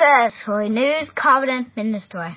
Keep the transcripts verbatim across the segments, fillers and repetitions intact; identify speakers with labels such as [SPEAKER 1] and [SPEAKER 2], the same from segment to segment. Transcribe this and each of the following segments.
[SPEAKER 1] First Holy News Covenant Ministry.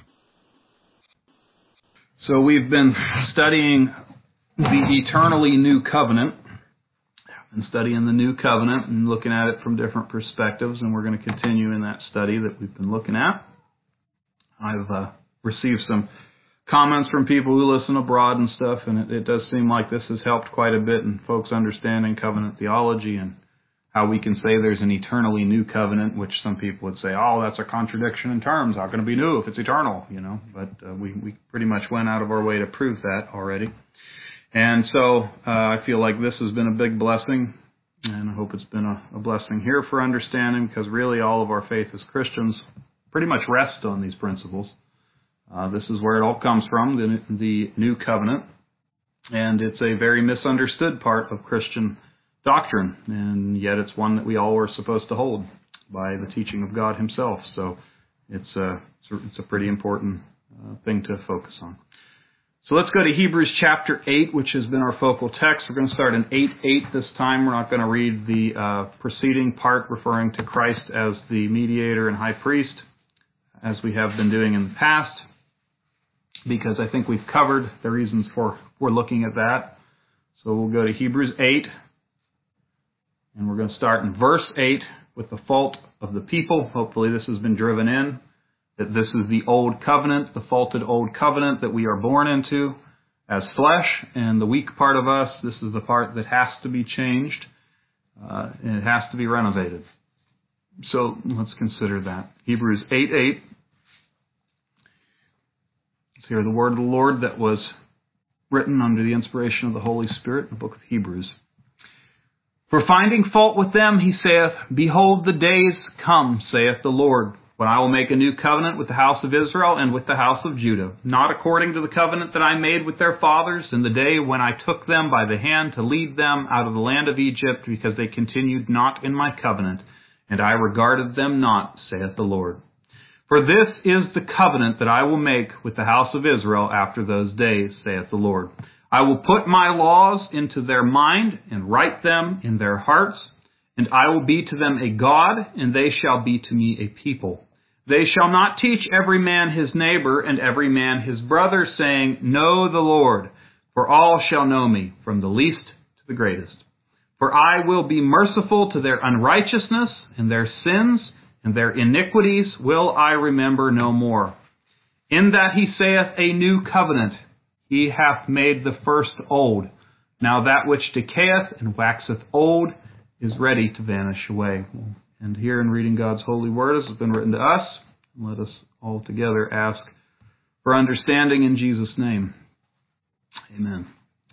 [SPEAKER 2] So we've been studying the eternally new covenant, and studying the new covenant and looking at it from different perspectives, and we're going to continue in that study that we've been looking at. I've uh, received some comments from people who listen abroad and stuff, and it, it does seem like this has helped quite a bit in folks understanding covenant theology and how we can say there's an eternally new covenant, which some people would say, oh, that's a contradiction in terms. How can it be new if it's eternal? You know, but uh, we, we pretty much went out of our way to prove that already. And so uh, I feel like this has been a big blessing, and I hope it's been a, a blessing here for understanding, because really all of our faith as Christians pretty much rests on these principles. Uh, this is where it all comes from, the, the new covenant, and it's a very misunderstood part of Christian doctrine, and yet it's one that we all are supposed to hold by the teaching of God Himself. So it's a, it's a pretty important uh, thing to focus on. So let's go to Hebrews chapter eight, which has been our focal text. We're going to start in eight eight this time. We're not going to read the uh, preceding part referring to Christ as the mediator and high priest, as we have been doing in the past, because I think we've covered the reasons for, for looking at that. So we'll go to Hebrews eight, and we're going to start in verse eight with the fault of the people. Hopefully this has been driven in, that this is the old covenant, the faulted old covenant that we are born into as flesh, and the weak part of us, this is the part that has to be changed, uh, and it has to be renovated. So let's consider that. Hebrews eight eight. Let's hear the word of the Lord that was written under the inspiration of the Holy Spirit in the book of Hebrews. For finding fault with them, he saith, Behold, the days come, saith the Lord, when I will make a new covenant with the house of Israel and with the house of Judah, not according to the covenant that I made with their fathers in the day when I took them by the hand to lead them out of the land of Egypt, because they continued not in my covenant, and I regarded them not, saith the Lord. For this is the covenant that I will make with the house of Israel after those days, saith the Lord. I will put my laws into their mind and write them in their hearts, and I will be to them a God, and they shall be to me a people. They shall not teach every man his neighbor and every man his brother, saying, Know the Lord, for all shall know me, from the least to the greatest. For I will be merciful to their unrighteousness, and their sins and their iniquities will I remember no more. In that he saith a new covenant, he hath made the first old. Now that which decayeth and waxeth old is ready to vanish away. And here in reading God's holy word, as has been written to us, let us all together ask for understanding in Jesus' name. Amen.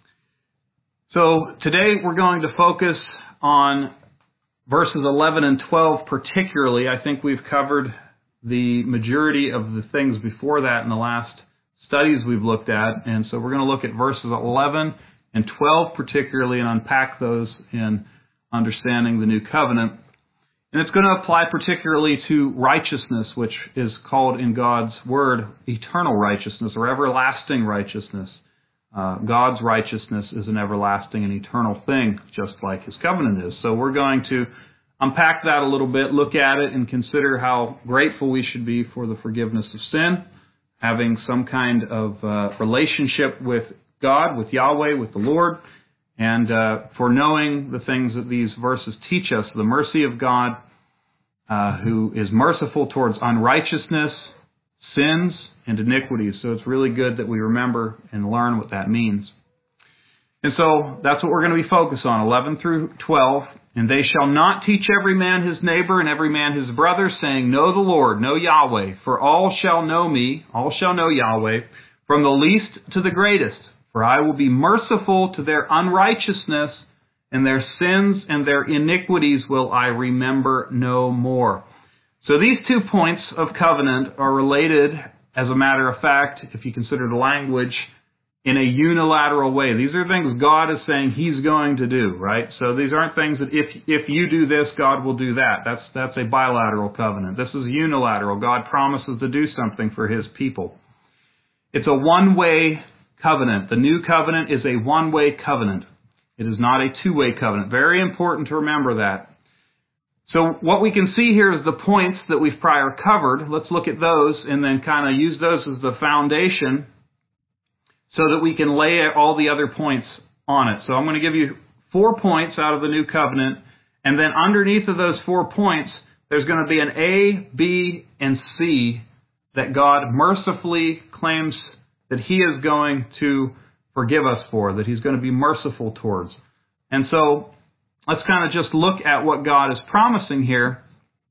[SPEAKER 2] So today we're going to focus on verses eleven and twelve particularly. I think we've covered the majority of the things before that in the last studies we've looked at, and so we're going to look at verses eleven and twelve particularly and unpack those in understanding the new covenant. And it's going to apply particularly to righteousness, which is called in God's word eternal righteousness or everlasting righteousness. Uh, God's righteousness is an everlasting and eternal thing, just like His covenant is. So we're going to unpack that a little bit, look at it, and consider how grateful we should be for the forgiveness of sin, having some kind of uh, relationship with God, with Yahweh, with the Lord, and uh, for knowing the things that these verses teach us, the mercy of God, uh, who is merciful towards unrighteousness, sins, and iniquities. So it's really good that we remember and learn what that means. And so that's what we're going to be focused on, eleven through twelve. And they shall not teach every man his neighbor and every man his brother, saying, Know the Lord, know Yahweh, for all shall know me, all shall know Yahweh, from the least to the greatest. For I will be merciful to their unrighteousness, and their sins and their iniquities will I remember no more. So these two points of covenant are related, as a matter of fact, if you consider the language, in a unilateral way. These are things God is saying He's going to do, right? So these aren't things that if if you do this, God will do that. That's that's a bilateral covenant. This is unilateral. God promises to do something for His people. It's a one-way covenant. The new covenant is a one-way covenant. It is not a two-way covenant. Very important to remember that. So what we can see here is the points that we've prior covered. Let's look at those and then kind of use those as the foundation so that we can lay all the other points on it. So I'm going to give you four points out of the New Covenant, and then underneath of those four points, there's going to be an A, B, and C that God mercifully claims that He is going to forgive us for, that He's going to be merciful towards. And so let's kind of just look at what God is promising here,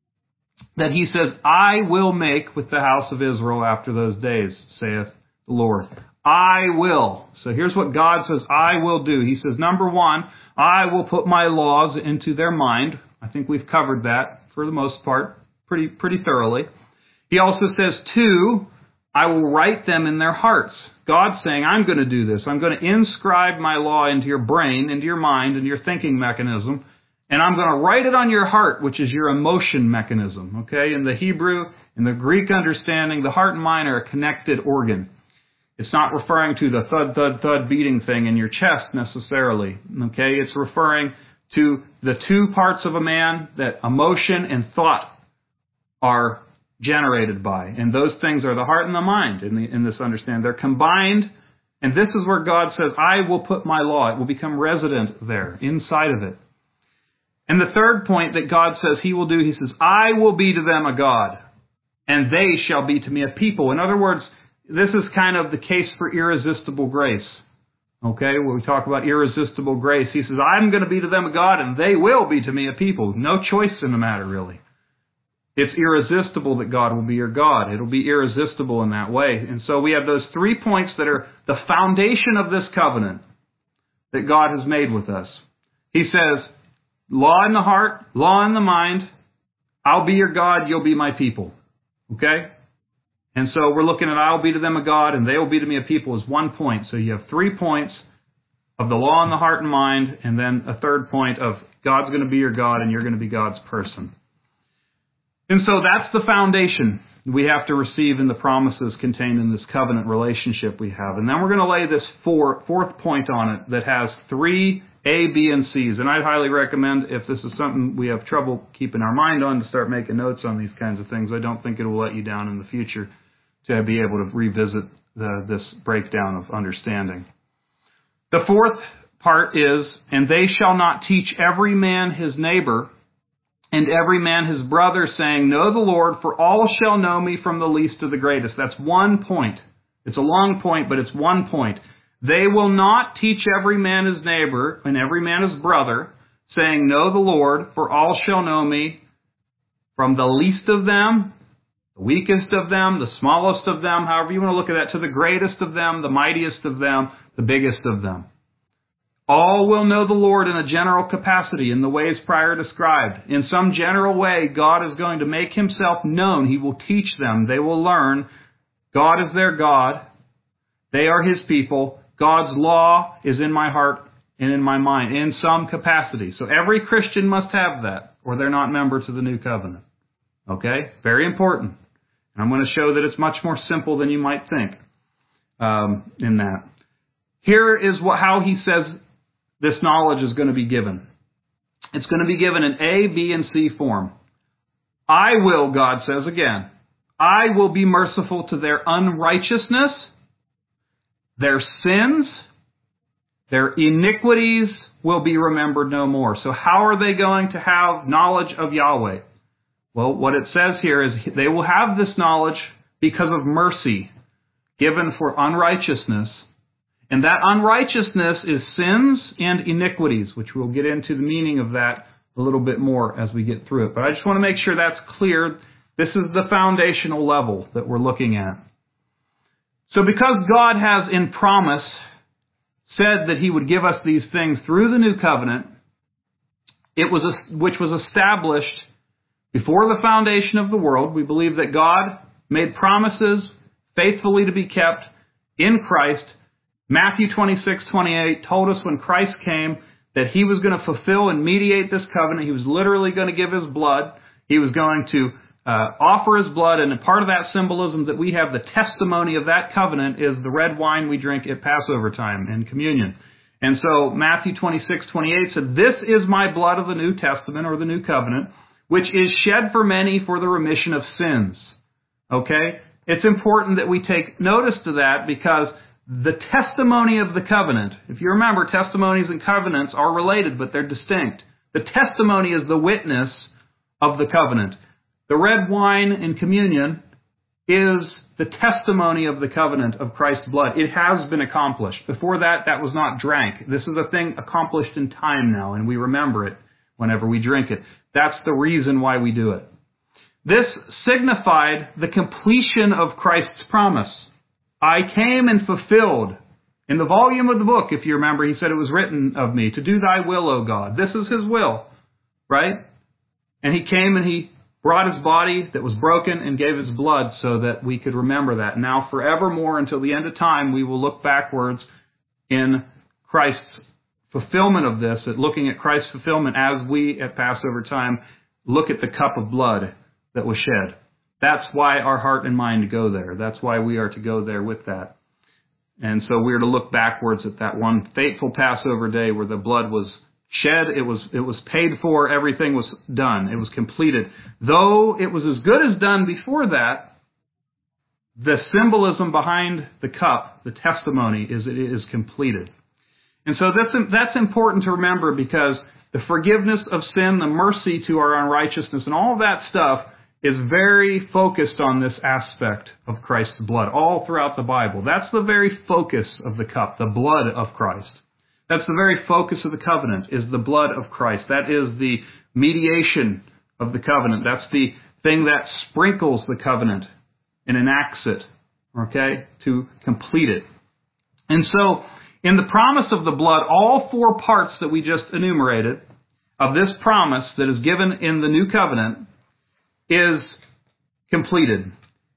[SPEAKER 2] that He says, I will make with the house of Israel after those days, saith the Lord. I will. So here's what God says I will do. He says, number one, I will put my laws into their mind. I think we've covered that for the most part pretty pretty thoroughly. He also says, two, I will write them in their hearts. God's saying, I'm going to do this. I'm going to inscribe my law into your brain, into your mind, into your thinking mechanism, and I'm going to write it on your heart, which is your emotion mechanism. Okay? In the Hebrew, in the Greek understanding, the heart and mind are a connected organ. It's not referring to the thud, thud, thud beating thing in your chest necessarily. Okay? It's referring to the two parts of a man that emotion and thought are generated by. And those things are the heart and the mind in, the, in this understanding. They're combined, and this is where God says, I will put my law. It will become resident there, inside of it. And the third point that God says He will do, He says, I will be to them a God, and they shall be to me a people. In other words, this is kind of the case for irresistible grace. Okay, when we talk about irresistible grace, He says, I'm going to be to them a God, and they will be to me a people. No choice in the matter, really. It's irresistible that God will be your God. It'll be irresistible in that way. And so we have those three points that are the foundation of this covenant that God has made with us. He says, law in the heart, law in the mind, I'll be your God, you'll be my people. Okay? And so we're looking at I'll be to them a God and they will be to me a people as one point. So you have three points of the law in the heart and mind, and then a third point of God's going to be your God and you're going to be God's person. And so that's the foundation we have to receive in the promises contained in this covenant relationship we have. And then we're going to lay this four, fourth point on it that has three A, B, and C's. And I'd highly recommend, if this is something we have trouble keeping our mind on, to start making notes on these kinds of things. I don't think it will let you down in the future to be able to revisit the, this breakdown of understanding. The fourth part is, and they shall not teach every man his neighbor, and every man his brother, saying, Know the Lord, for all shall know me from the least to the greatest. That's one point. It's a long point, but it's one point. They will not teach every man his neighbor and every man his brother, saying, Know the Lord, for all shall know me from the least of them, the weakest of them, the smallest of them, however you want to look at that, to the greatest of them, the mightiest of them, the biggest of them. All will know the Lord in a general capacity, in the ways prior described. In some general way, God is going to make Himself known. He will teach them. They will learn. God is their God. They are His people. God's law is in my heart and in my mind, in some capacity. So every Christian must have that, or they're not members of the New Covenant. Okay? Very important. And I'm going to show that it's much more simple than you might think um, in that. Here is what, how He says this knowledge is going to be given. It's going to be given in A, B, and C form. I will, God says again, I will be merciful to their unrighteousness, their sins, their iniquities will be remembered no more. So how are they going to have knowledge of Yahweh? Well, what it says here is they will have this knowledge because of mercy given for unrighteousness. And that unrighteousness is sins and iniquities, which we'll get into the meaning of that a little bit more as we get through it. But I just want to make sure that's clear. This is the foundational level that we're looking at. So because God has in promise said that He would give us these things through the new covenant, it was a, which was established before the foundation of the world, we believe that God made promises faithfully to be kept in Christ. Matthew twenty-six twenty-eight told us when Christ came that He was going to fulfill and mediate this covenant. He was literally going to give His blood. He was going to uh, offer His blood, and a part of that symbolism that we have, the testimony of that covenant, is the red wine we drink at Passover time in communion. And so Matthew twenty-six twenty-eight said, This is my blood of the New Testament, or the New Covenant, which is shed for many for the remission of sins. Okay? It's important that we take notice to that because the testimony of the covenant, if you remember, testimonies and covenants are related, but they're distinct. The testimony is the witness of the covenant. The red wine in communion is the testimony of the covenant of Christ's blood. It has been accomplished. Before that, that was not drank. This is a thing accomplished in time now, and we remember it whenever we drink it. That's the reason why we do it. This signified the completion of Christ's promise. I came and fulfilled. In the volume of the book, if you remember, he said it was written of me, to do thy will, O God. This is his will, right? And he came and he brought his body that was broken and gave his blood so that we could remember that. Now forevermore until the end of time, we will look backwards in Christ's fulfillment of this, at looking at Christ's fulfillment as we at Passover time look at the cup of blood that was shed. That's why our heart and mind go there. That's why we are to go there with that. And so we're to look backwards at that one fateful Passover day where the blood was shed, it was it was paid for, everything was done, it was completed. Though it was as good as done before that, the symbolism behind the cup, the testimony, is it is completed. And so that's, that's important to remember because the forgiveness of sin, the mercy to our unrighteousness, and all that stuff is very focused on this aspect of Christ's blood all throughout the Bible. That's the very focus of the cup, the blood of Christ. That's the very focus of the covenant, is the blood of Christ. That is the mediation of the covenant. That's the thing that sprinkles the covenant and enacts it, okay, to complete it. And so, in the promise of the blood, all four parts that we just enumerated of this promise that is given in the new covenant is completed.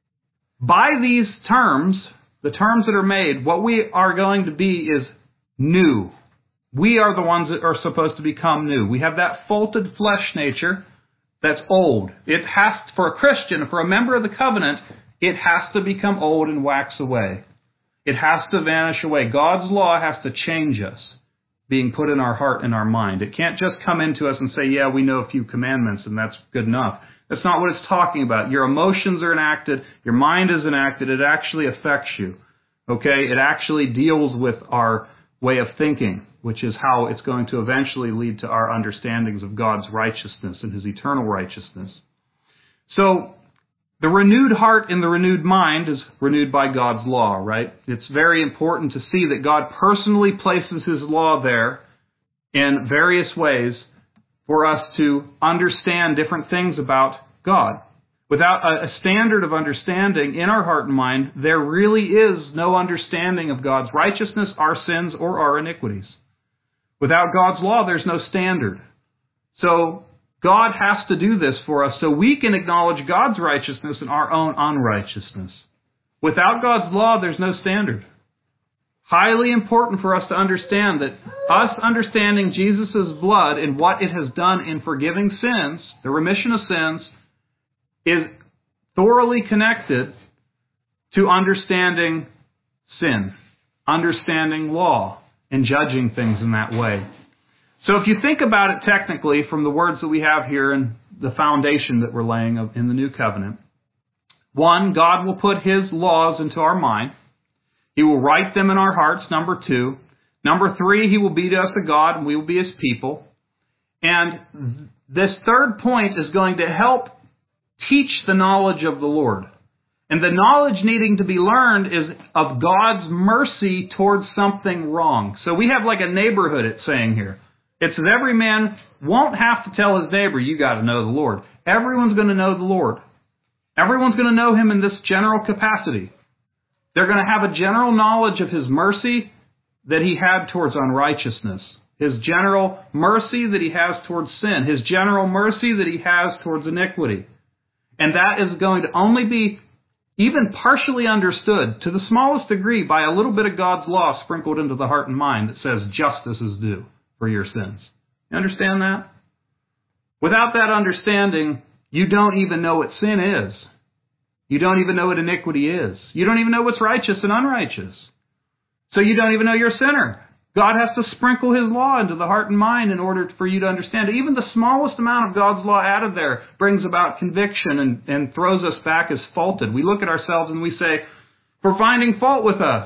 [SPEAKER 2] By these terms, the terms that are made, what we are going to be is new. We are the ones that are supposed to become new. We have that faulted flesh nature that's old. It has, for a Christian, for a member of the covenant, it has to become old and wax away. It has to vanish away. God's law has to change us, being put in our heart and our mind. It can't just come into us and say, yeah, we know a few commandments and that's good enough. That's not what it's talking about. Your emotions are enacted. Your mind is enacted. It actually affects you. Okay? It actually deals with our way of thinking, which is how it's going to eventually lead to our understandings of God's righteousness and his eternal righteousness. So, the renewed heart and the renewed mind is renewed by God's law, right? It's very important to see that God personally places his law there in various ways for us to understand different things about God. Without a standard of understanding in our heart and mind, there really is no understanding of God's righteousness, our sins, or our iniquities. Without God's law, there's no standard. So, God has to do this for us so we can acknowledge God's righteousness and our own unrighteousness. Without God's law, there's no standard. Highly important for us to understand that us understanding Jesus' blood and what it has done in forgiving sins, the remission of sins, is thoroughly connected to understanding sin, understanding law, and judging things in that way. So if you think about it technically from the words that we have here and the foundation that we're laying in the new covenant, one, God will put his laws into our mind. He will write them in our hearts, number two. Number three, he will be to us a God and we will be his people. And this third point is going to help teach the knowledge of the Lord. And the knowledge needing to be learned is of God's mercy towards something wrong. So we have like a neighborhood, it's saying here. It says every man won't have to tell his neighbor, you got to know the Lord. Everyone's going to know the Lord. Everyone's going to know him in this general capacity. They're going to have a general knowledge of his mercy that he had towards unrighteousness. His general mercy that he has towards sin. His general mercy that he has towards iniquity. And that is going to only be even partially understood to the smallest degree by a little bit of God's law sprinkled into the heart and mind that says justice is due for your sins. You understand that? Without that understanding, you don't even know what sin is. You don't even know what iniquity is. You don't even know what's righteous and unrighteous. So you don't even know you're a sinner. God has to sprinkle His law into the heart and mind in order for you to understand it. Even the smallest amount of God's law added there brings about conviction and, and throws us back as faulted. We look at ourselves and we say, for finding fault with us,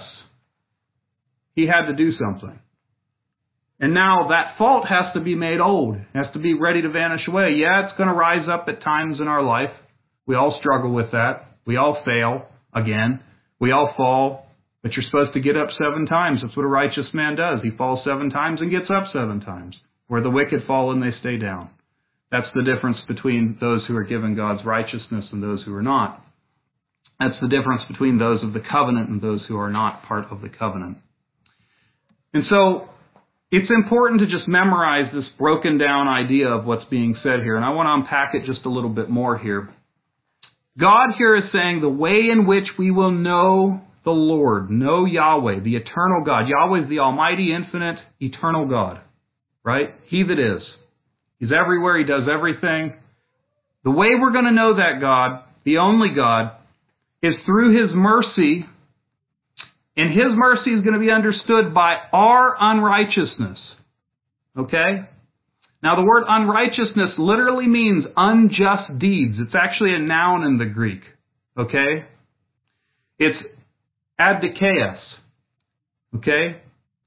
[SPEAKER 2] He had to do something. And now that fault has to be made old, has to be ready to vanish away. Yeah, it's going to rise up at times in our life. We all struggle with that. We all fail again. We all fall. But you're supposed to get up seven times. That's what a righteous man does. He falls seven times and gets up seven times. Where the wicked fall and they stay down. That's the difference between those who are given God's righteousness and those who are not. That's the difference between those of the covenant and those who are not part of the covenant. And so, it's important to just memorize this broken down idea of what's being said here. And I want to unpack it just a little bit more here. God here is saying the way in which we will know the Lord, know Yahweh, the eternal God. Yahweh is the almighty, infinite, eternal God. Right? He that is. He's everywhere. He does everything. The way we're going to know that God, the only God, is through His mercy. And His mercy is going to be understood by our unrighteousness. Okay? Now the word unrighteousness literally means unjust deeds. It's actually a noun in the Greek. Okay? It's adikeis. Okay?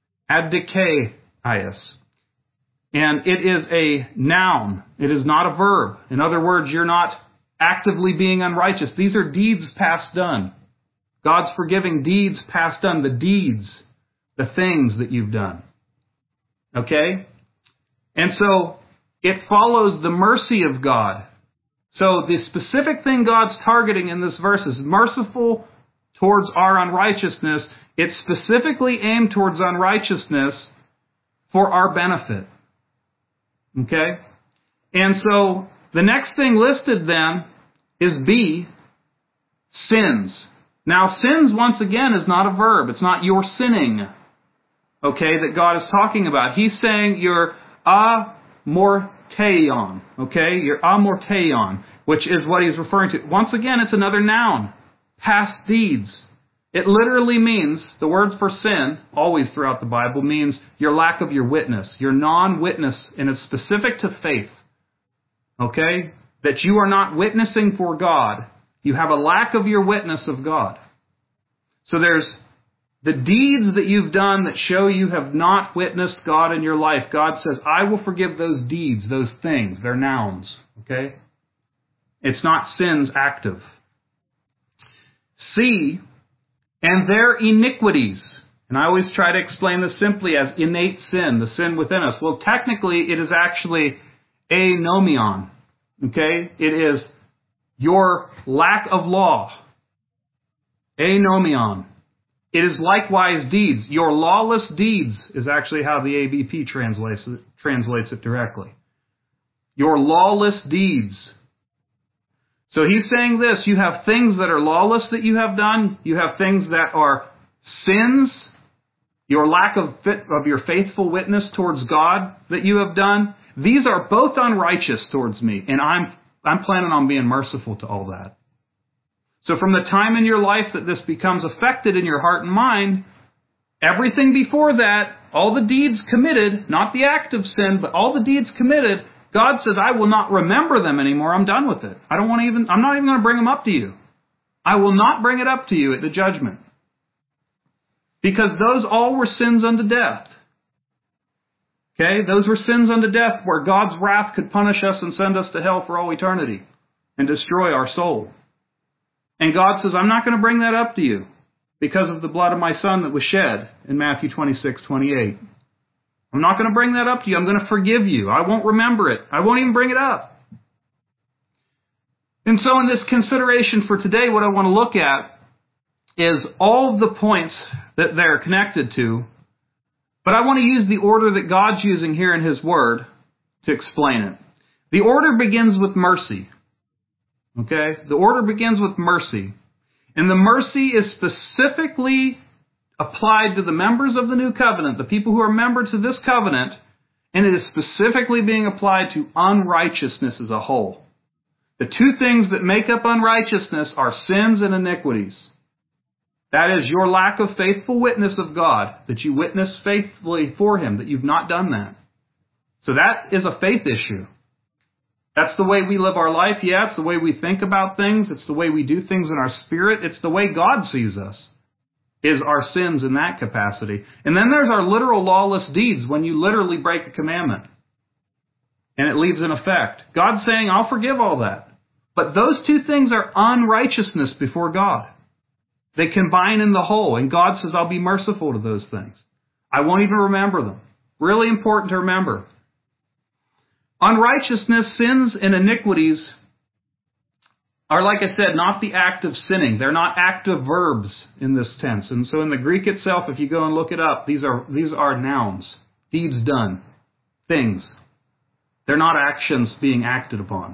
[SPEAKER 2] Adikeis. And it is a noun. It is not a verb. In other words, you're not actively being unrighteous. These are deeds past done. God's forgiving deeds past done. The deeds, the things that you've done. Okay? And so, it follows the mercy of God. So, the specific thing God's targeting in this verse is merciful towards our unrighteousness. It's specifically aimed towards unrighteousness for our benefit. Okay? And so, the next thing listed then is B, sins. Now, sins, once again, is not a verb. It's not you're sinning, okay, that God is talking about. He's saying you're amorteion, okay? You're amorteion, which is what he's referring to. Once again, it's another noun, past deeds. It literally means, the word for sin, always throughout the Bible, means your lack of your witness, your non-witness, and it's specific to faith, okay? That you are not witnessing for God. You have a lack of your witness of God. So there's the deeds that you've done that show you have not witnessed God in your life. God says, I will forgive those deeds, those things. They're nouns. Okay? It's not sins active. C, and their iniquities. And I always try to explain this simply as innate sin, the sin within us. Well, technically, it is actually anomion. Okay? It is your lack of law. Anomion. It is likewise deeds. Your lawless deeds is actually how the A B P translates it, translates it directly. Your lawless deeds. So he's saying this, you have things that are lawless that you have done. You have things that are sins. Your lack of, fit, of your faithful witness towards God that you have done. These are both unrighteous towards me, and I'm I'm planning on being merciful to all that. So from the time in your life that this becomes affected in your heart and mind, everything before that, all the deeds committed, not the act of sin, but all the deeds committed, God says, I will not remember them anymore. I'm done with it. I don't want to even, I'm not even going to bring them up to you. I will not bring it up to you at the judgment. Because those all were sins unto death. Okay, those were sins unto death where God's wrath could punish us and send us to hell for all eternity and destroy our soul. And God says, I'm not going to bring that up to you because of the blood of my Son that was shed in Matthew twenty-six twenty-eight. I'm not going to bring that up to you. I'm going to forgive you. I won't remember it. I won't even bring it up. And so in this consideration for today, what I want to look at is all of the points that they're connected to. But I want to use the order that God's using here in His Word to explain it. The order begins with mercy. Okay? The order begins with mercy. And the mercy is specifically applied to the members of the new covenant, the people who are members of this covenant, and it is specifically being applied to unrighteousness as a whole. The two things that make up unrighteousness are sins and iniquities. That is your lack of faithful witness of God, that you witness faithfully for Him, that you've not done that. So that is a faith issue. That's the way we live our life. Yeah, it's the way we think about things. It's the way we do things in our spirit. It's the way God sees us, is our sins in that capacity. And then there's our literal lawless deeds, when you literally break a commandment and it leaves an effect. God's saying, I'll forgive all that. But those two things are unrighteousness before God. They combine in the whole, and God says, I'll be merciful to those things. I won't even remember them. Really important to remember. Unrighteousness, sins, and iniquities are, like I said, not the act of sinning. They're not active verbs in this tense. And so in the Greek itself, if you go and look it up, these are these are nouns. Deeds done. Things. They're not actions being acted upon.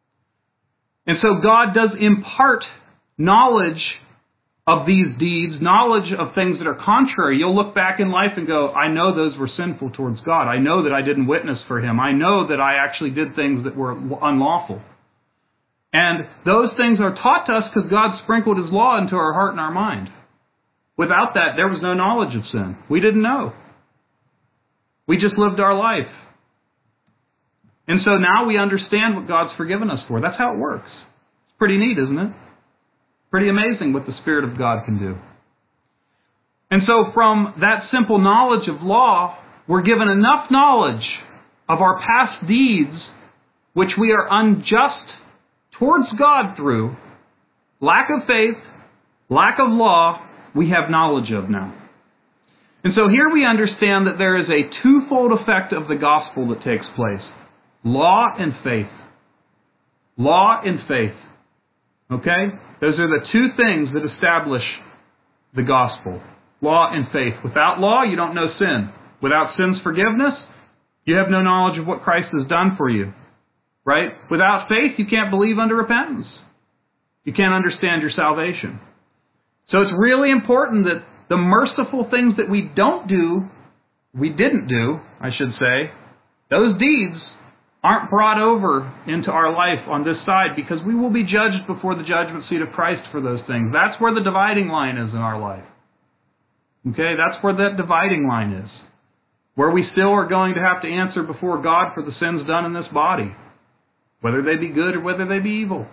[SPEAKER 2] And so God does impart knowledge of these deeds, knowledge of things that are contrary. You'll look back in life and go, I know those were sinful towards God. I know that I didn't witness for Him. I know that I actually did things that were unlawful. And those things are taught to us because God sprinkled His law into our heart and our mind. Without that, there was no knowledge of sin. We didn't know. We just lived our life. And so now we understand what God's forgiven us for. That's how it works. It's pretty neat, isn't it? Pretty amazing what the Spirit of God can do. And so from that simple knowledge of law, we're given enough knowledge of our past deeds, which we are unjust towards God through, lack of faith, lack of law, we have knowledge of now. And so here we understand that there is a twofold effect of the gospel that takes place. Law and faith. Law and faith. Okay? Those are the two things that establish the gospel. Law and faith. Without law, you don't know sin. Without sin's forgiveness, you have no knowledge of what Christ has done for you. Right? Without faith, you can't believe unto repentance. You can't understand your salvation. So it's really important that the merciful things that we don't do, we didn't do, I should say, those deeds aren't brought over into our life on this side, because we will be judged before the judgment seat of Christ for those things. That's where the dividing line is in our life. Okay, that's where that dividing line is. Where we still are going to have to answer before God for the sins done in this body, whether they be good or whether they be evil.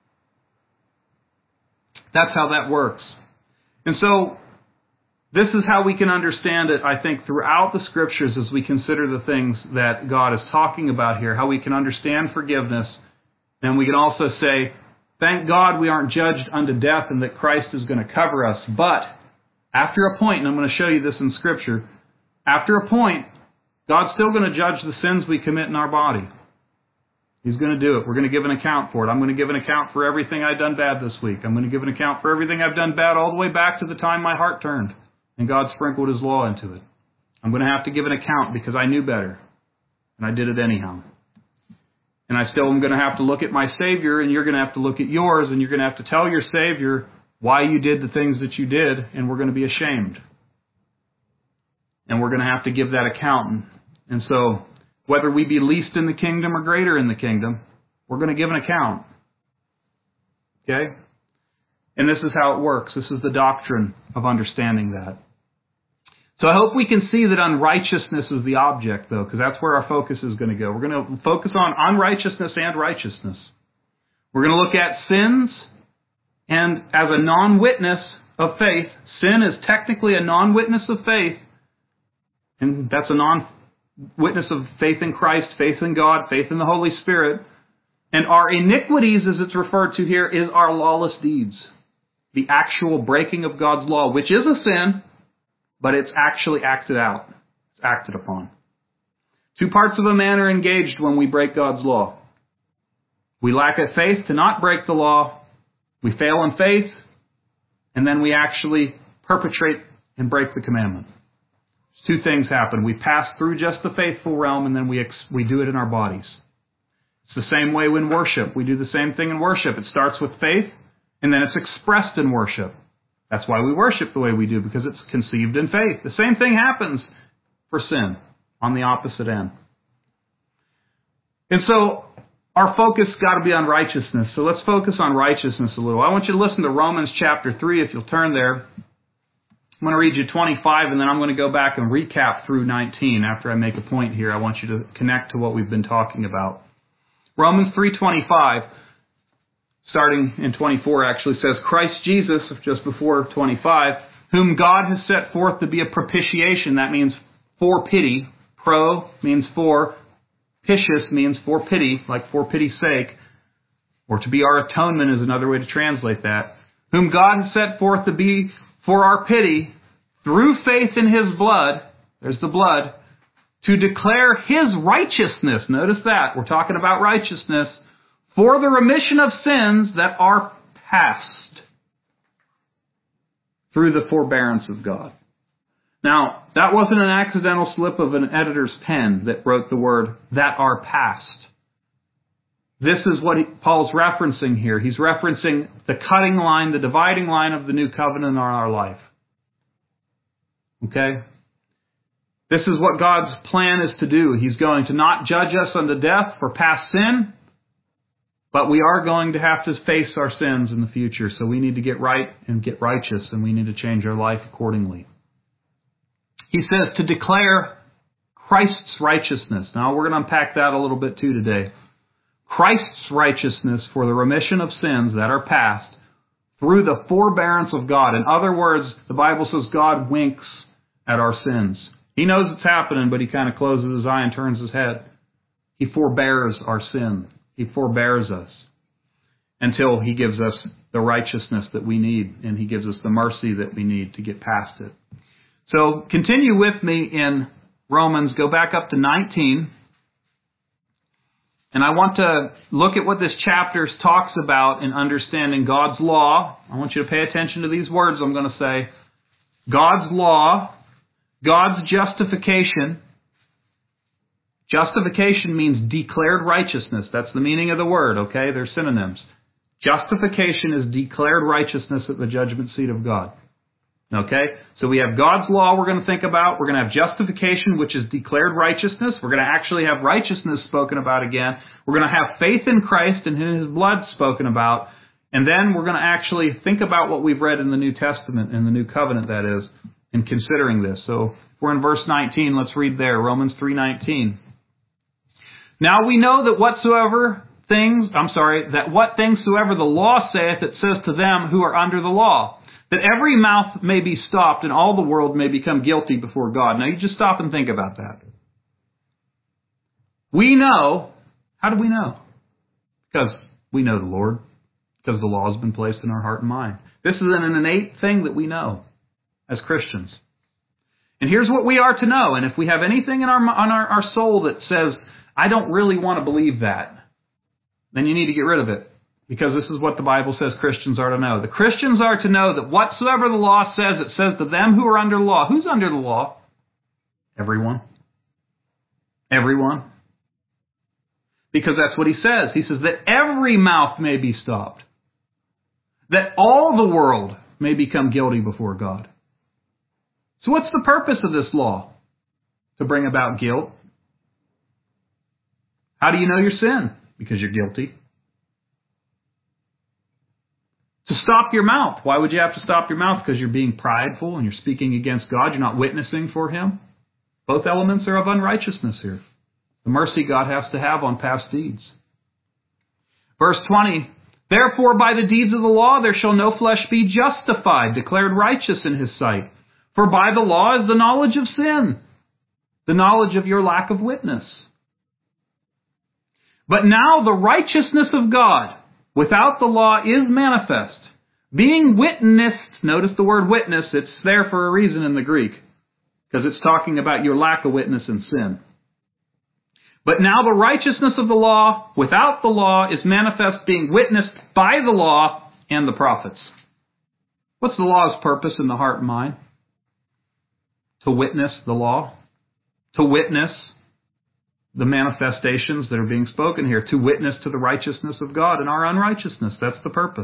[SPEAKER 2] That's how that works. And so, this is how we can understand it, I think, throughout the Scriptures as we consider the things that God is talking about here, how we can understand forgiveness. And we can also say, thank God we aren't judged unto death and that Christ is going to cover us. But after a point, and I'm going to show you this in Scripture, after a point, God's still going to judge the sins we commit in our body. He's going to do it. We're going to give an account for it. I'm going to give an account for everything I've done bad this week. I'm going to give an account for everything I've done bad all the way back to the time my heart turned and God sprinkled His law into it. I'm going to have to give an account because I knew better, and I did it anyhow. And I still am going to have to look at my Savior, and you're going to have to look at yours, and you're going to have to tell your Savior why you did the things that you did, and we're going to be ashamed. And we're going to have to give that account. And so, whether we be least in the kingdom or greater in the kingdom, we're going to give an account. Okay? And this is how it works. This is the doctrine of understanding that. So I hope we can see that unrighteousness is the object, though, because that's where our focus is going to go. We're going to focus on unrighteousness and righteousness. We're going to look at sins, and as a non-witness of faith, sin is technically a non-witness of faith, and that's a non-witness of faith in Christ, faith in God, faith in the Holy Spirit. And our iniquities, as it's referred to here, is our lawless deeds. The actual breaking of God's law, which is a sin, but it's actually acted out. It's acted upon. Two parts of a man are engaged when we break God's law. We lack a faith to not break the law. We fail in faith. And then we actually perpetrate and break the commandment. Two things happen. We pass through just the faithful realm, and then we ex- we do it in our bodies. It's the same way in worship. We do the same thing in worship. It starts with faith, and then it's expressed in worship. That's why we worship the way we do, because it's conceived in faith. The same thing happens for sin on the opposite end. And so our focus got to be on righteousness. So let's focus on righteousness a little. I want you to listen to Romans chapter three, if you'll turn there. I'm going to read you twenty-five, and then I'm going to go back and recap through nineteen. After I make a point here, I want you to connect to what we've been talking about. Romans three twenty-five, starting in twenty-four, actually says, Christ Jesus, just before twenty-five, whom God has set forth to be a propitiation. That means for pity. Pro means for. Pitius means for pity, like for pity's sake. Or to be our atonement is another way to translate that. Whom God has set forth to be for our pity, through faith in His blood, there's the blood, to declare His righteousness. Notice that. We're talking about righteousness. For the remission of sins that are past. Through the forbearance of God. Now, that wasn't an accidental slip of an editor's pen that wrote the word, that are past. This is what he, Paul's referencing here. He's referencing the cutting line, the dividing line of the new covenant on our life. Okay? This is what God's plan is to do. He's going to not judge us unto death for past sin, but we are going to have to face our sins in the future. So we need to get right and get righteous, and we need to change our life accordingly. He says to declare Christ's righteousness. Now we're going to unpack that a little bit too today. Christ's righteousness for the remission of sins that are past through the forbearance of God. In other words, the Bible says God winks at our sins. He knows it's happening, but He kind of closes His eye and turns His head. He forbears our sin. He forbears us until He gives us the righteousness that we need, and He gives us the mercy that we need to get past it. So continue with me in Romans. Go back up to nineteen. And I want to look at what this chapter talks about in understanding God's law. I want you to pay attention to these words I'm going to say. God's law, God's justification. Justification means declared righteousness. That's the meaning of the word, okay? They're synonyms. Justification is declared righteousness at the judgment seat of God. Okay? So we have God's law we're going to think about. We're going to have justification, which is declared righteousness. We're going to actually have righteousness spoken about again. We're going to have faith in Christ and in His blood spoken about. And then we're going to actually think about what we've read in the New Testament, in the New Covenant, that is, in considering this. So we're in verse nineteen. Let's read there. Romans three nineteen. Now we know that whatsoever things, I'm sorry, that what things soever the law saith, it says to them who are under the law, that every mouth may be stopped and all the world may become guilty before God. Now you just stop and think about that. We know, how do we know? Because we know the Lord. Because the law has been placed in our heart and mind. This is an innate thing that we know as Christians. And here's what we are to know. And if we have anything in our, on our, our soul that says, I don't really want to believe that, then you need to get rid of it. Because this is what the Bible says Christians are to know. The Christians are to know that whatsoever the law says, it says to them who are under law. Who's under the law? Everyone. Everyone. Because that's what He says. He says that every mouth may be stopped. That all the world may become guilty before God. So what's the purpose of this law? To bring about guilt. How do you know your sin? Because you're guilty. To stop your mouth. Why would you have to stop your mouth? Because you're being prideful and you're speaking against God. You're not witnessing for Him. Both elements are of unrighteousness here. The mercy God has to have on past deeds. Verse twenty, therefore by the deeds of the law there shall no flesh be justified, declared righteous in His sight. For by the law is the knowledge of sin, the knowledge of your lack of witness. But now the righteousness of God without the law is manifest, being witnessed. Notice the word witness. It's there for a reason in the Greek, because it's talking about your lack of witness in sin. But now the righteousness of the law without the law is manifest, being witnessed by the law and the prophets. What's the law's purpose in the heart and mind? To witness the law. To witness the manifestations that are being spoken here. To witness to the righteousness of God and our unrighteousness. That's the purpose.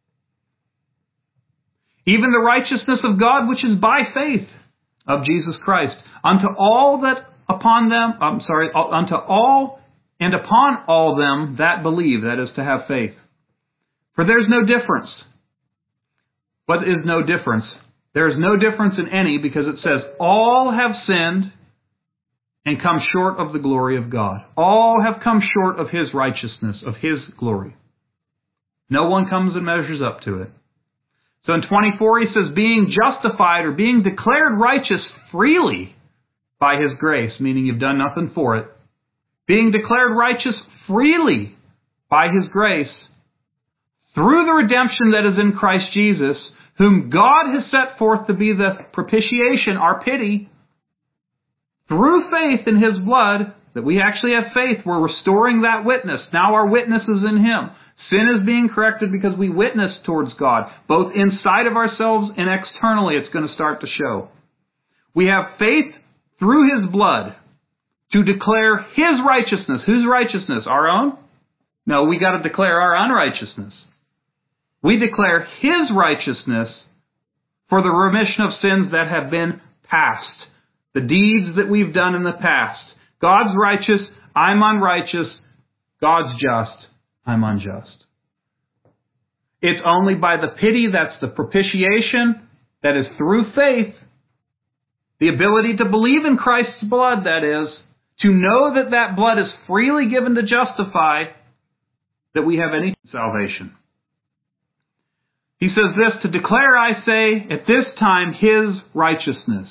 [SPEAKER 2] Even the righteousness of God, which is by faith of Jesus Christ, unto all that upon them, I'm sorry, unto all and upon all them that believe, that is to have faith. For there's no difference. What is no difference? There is no difference in any, because it says, all have sinned and come short of the glory of God. All have come short of His righteousness, of His glory. No one comes and measures up to it. So in twenty-four he says, being justified or being declared righteous freely by His grace, meaning you've done nothing for it. Being declared righteous freely by His grace through the redemption that is in Christ Jesus, whom God has set forth to be the propitiation, our pity, through faith in His blood, that we actually have faith. We're restoring that witness. Now our witness is in Him. Sin is being corrected because we witness towards God, both inside of ourselves and externally. It's going to start to show. We have faith through His blood to declare His righteousness. Whose righteousness? Our own? No, we got to declare our unrighteousness. We declare His righteousness for the remission of sins that have been past. The deeds that we've done in the past. God's righteous, I'm unrighteous. God's just, I'm unjust. It's only by the pity, that's the propitiation, that is through faith, the ability to believe in Christ's blood, that is, to know that that blood is freely given to justify, that we have any salvation. He says this, to declare, I say, at this time, His righteousness.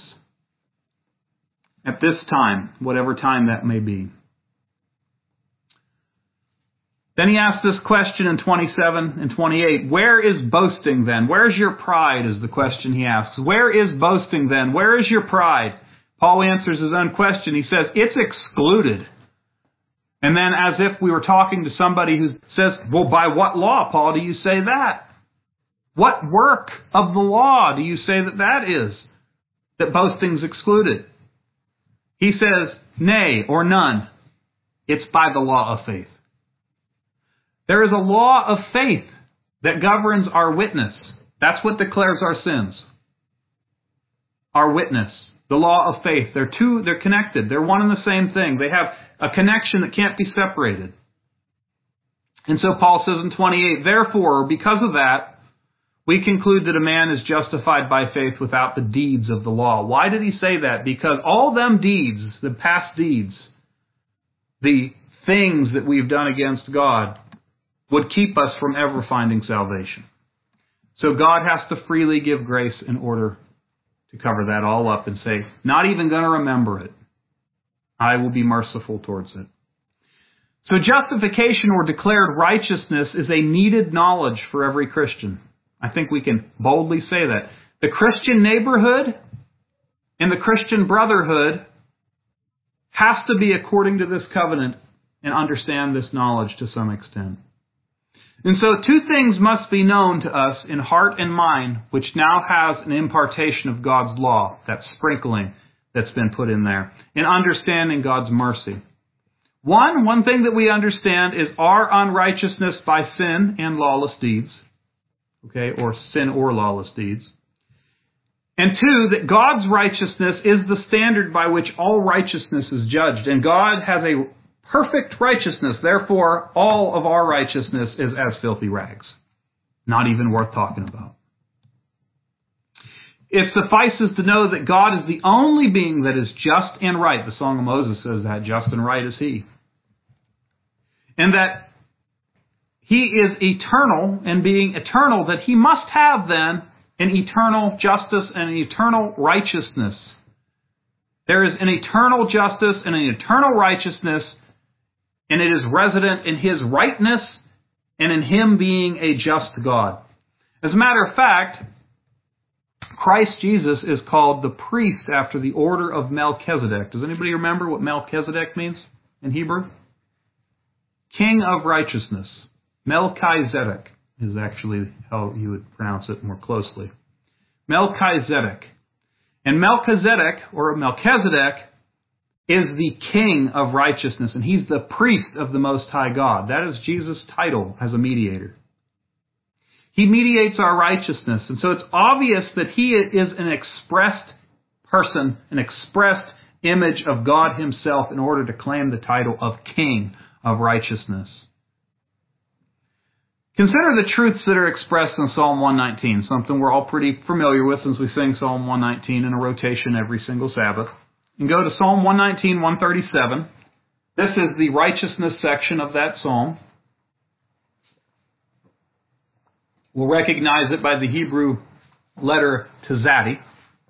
[SPEAKER 2] At this time, whatever time that may be. Then he asks this question in twenty-seven and twenty-eight. Where is boasting then? Where's your pride is the question he asks. Where is boasting then? Where is your pride? Paul answers his own question. He says, it's excluded. And then as if we were talking to somebody who says, well, by what law, Paul, do you say that? What work of the law do you say that that is? That boasting's excluded? He says, nay, or none. It's by the law of faith. There is a law of faith that governs our witness. That's what declares our sins. Our witness. The law of faith. They're two, they're connected. They're one and the same thing. They have a connection that can't be separated. And so Paul says in twenty-eight, therefore, because of that, we conclude that a man is justified by faith without the deeds of the law. Why did he say that? Because all them deeds, the past deeds, the things that we've done against God, would keep us from ever finding salvation. So God has to freely give grace in order to cover that all up and say, not even going to remember it. I will be merciful towards it. So justification or declared righteousness is a needed knowledge for every Christian. I think we can boldly say that. The Christian neighborhood and the Christian brotherhood has to be according to this covenant and understand this knowledge to some extent. And so two things must be known to us in heart and mind, which now has an impartation of God's law, that sprinkling that's been put in there, in understanding God's mercy. One, one thing that we understand is our unrighteousness by sin and lawless deeds, okay, or sin or lawless deeds. And two, that God's righteousness is the standard by which all righteousness is judged, and God has a perfect righteousness, therefore all of our righteousness is as filthy rags. Not even worth talking about. It suffices to know that God is the only being that is just and right. The Song of Moses says that, just and right is He. And that He is eternal, and being eternal, that He must have then an eternal justice and an eternal righteousness. There is an eternal justice and an eternal righteousness, and it is resident in His rightness and in Him being a just God. As a matter of fact, Christ Jesus is called the priest after the order of Melchizedek. Does anybody remember what Melchizedek means in Hebrew? King of righteousness. Melchizedek is actually how you would pronounce it more closely. Melchizedek. And Melchizedek, or Melchizedek, is the king of righteousness, and he's the priest of the Most High God. That is Jesus' title as a mediator. He mediates our righteousness, and so it's obvious that he is an expressed person, an expressed image of God Himself in order to claim the title of King of righteousness. Consider the truths that are expressed in Psalm one nineteen, something we're all pretty familiar with since we sing Psalm one nineteen in a rotation every single Sabbath. And go to Psalm one nineteen, one thirty-seven. This is the righteousness section of that psalm. We'll recognize it by the Hebrew letter Tezadi.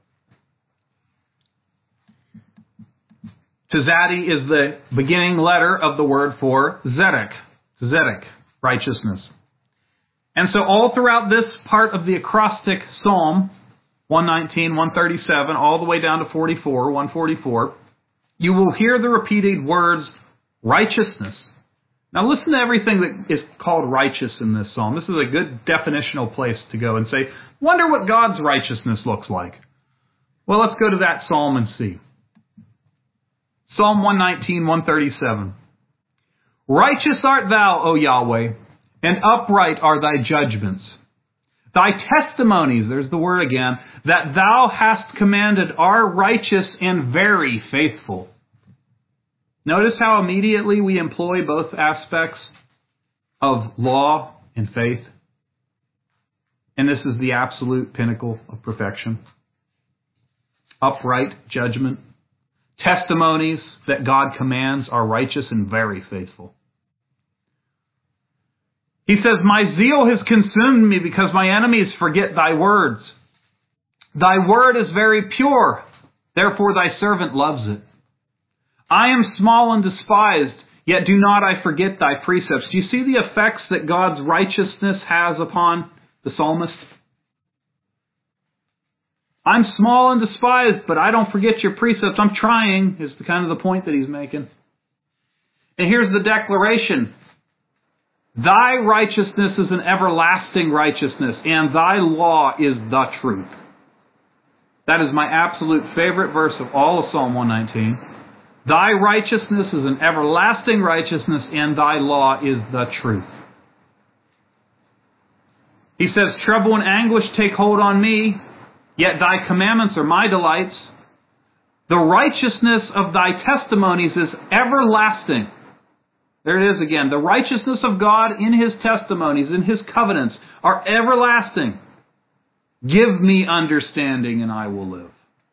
[SPEAKER 2] Tezadi is the beginning letter of the word for Zedek. Zedek, righteousness. And so all throughout this part of the acrostic psalm, one nineteen, one thirty-seven, all the way down to forty-four, one forty-four, you will hear the repeated words, righteousness. Now listen to everything that is called righteous in this psalm. This is a good definitional place to go and say, wonder what God's righteousness looks like. Well, let's go to that psalm and see. Psalm one nineteen, one thirty-seven. Righteous art thou, O Yahweh, and upright are thy judgments. Thy testimonies, there's the word again, that thou hast commanded are righteous and very faithful. Notice how immediately we employ both aspects of law and faith. And this is the absolute pinnacle of perfection. Upright judgment. Testimonies that God commands are righteous and very faithful. He says, my zeal has consumed me because my enemies forget thy words. Thy word is very pure, therefore thy servant loves it. I am small and despised, yet do not I forget thy precepts. Do you see the effects that God's righteousness has upon the psalmist? I'm small and despised, but I don't forget your precepts. I'm trying, is the kind of the point that he's making. And here's the declaration. Thy righteousness is an everlasting righteousness, and thy law is the truth. That is my absolute favorite verse of all of Psalm one nineteen. Thy righteousness is an everlasting righteousness, and thy law is the truth. He says, trouble and anguish take hold on me, yet thy commandments are my delights. The righteousness of thy testimonies is everlasting. There it is again. The righteousness of God in His testimonies, in His covenants, are everlasting. Give me understanding and I will live.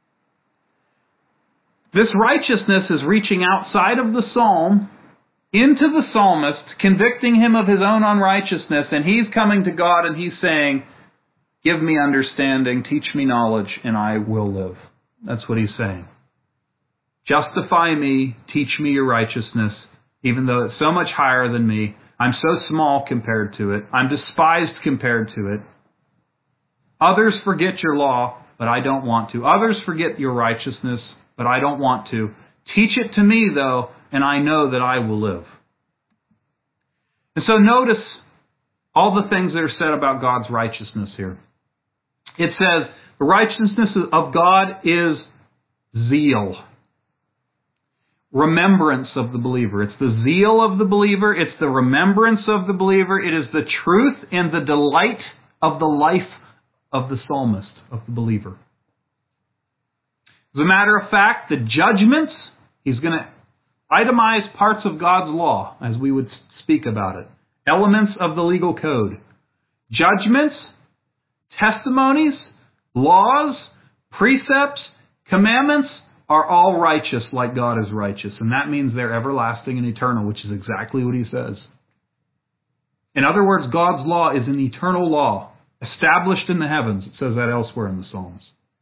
[SPEAKER 2] This righteousness is reaching outside of the psalm into the psalmist, convicting him of his own unrighteousness, and he's coming to God and he's saying, give me understanding, teach me knowledge, and I will live. That's what he's saying. Justify me, teach me your righteousness, even though it's so much higher than me. I'm so small compared to it. I'm despised compared to it. Others forget your law, but I don't want to. Others forget your righteousness, but I don't want to. Teach it to me, though, and I know that I will live. And so notice all the things that are said about God's righteousness here. It says, the righteousness of God is zeal. Remembrance of the believer. It's the zeal of the believer. It's the remembrance of the believer. It is the truth and the delight of the life of the psalmist, of the believer. As a matter of fact, the judgments, he's going to itemize parts of God's law as we would speak about it. Elements of the legal code. Judgments, testimonies, laws, precepts, commandments are all righteous like God is righteous. And that means they're everlasting and eternal, which is exactly what he says. In other words, God's law is an eternal law, established in the heavens. It says that elsewhere in the Psalms.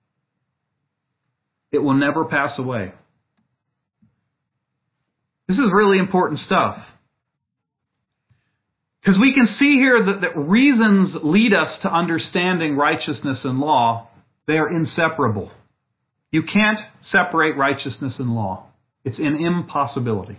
[SPEAKER 2] It will never pass away. This is really important stuff. Because we can see here that, that reasons lead us to understanding righteousness and law. They are inseparable. You can't separate righteousness and law. It's an impossibility.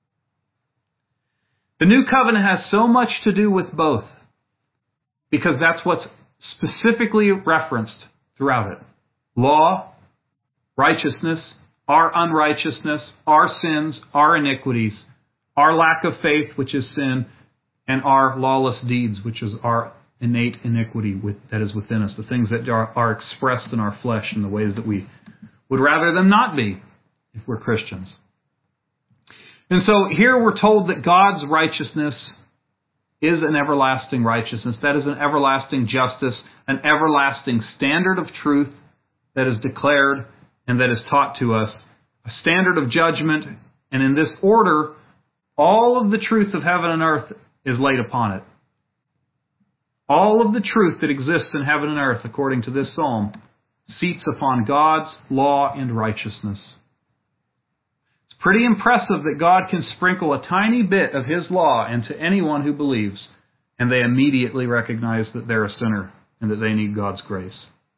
[SPEAKER 2] The New Covenant has so much to do with both, because that's what's specifically referenced throughout it. Law, righteousness, our unrighteousness, our sins, our iniquities, our lack of faith, which is sin, and our lawless deeds, which is our innate iniquity with, that is within us, the things that are, are expressed in our flesh in the ways that we would rather them not be if we're Christians. And so here we're told that God's righteousness is an everlasting righteousness. That is an everlasting justice, an everlasting standard of truth that is declared and that is taught to us, a standard of judgment. And in this order, all of the truth of heaven and earth is laid upon it. All of the truth that exists in heaven and earth, according to this psalm, seats upon God's law and righteousness. It's pretty impressive that God can sprinkle a tiny bit of His law into anyone who believes, and they immediately recognize that they're a sinner and that they need God's grace.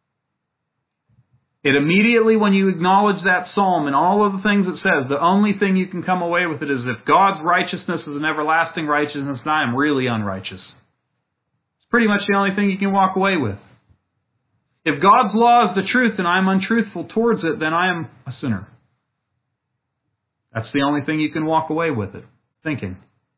[SPEAKER 2] It immediately, when you acknowledge that psalm and all of the things it says, the only thing you can come away with it is if God's righteousness is an everlasting righteousness, then I am really unrighteous. It's pretty much the only thing you can walk away with. If God's law is the truth and I'm untruthful towards it, then I am a sinner. That's the only thing you can walk away with it, thinking.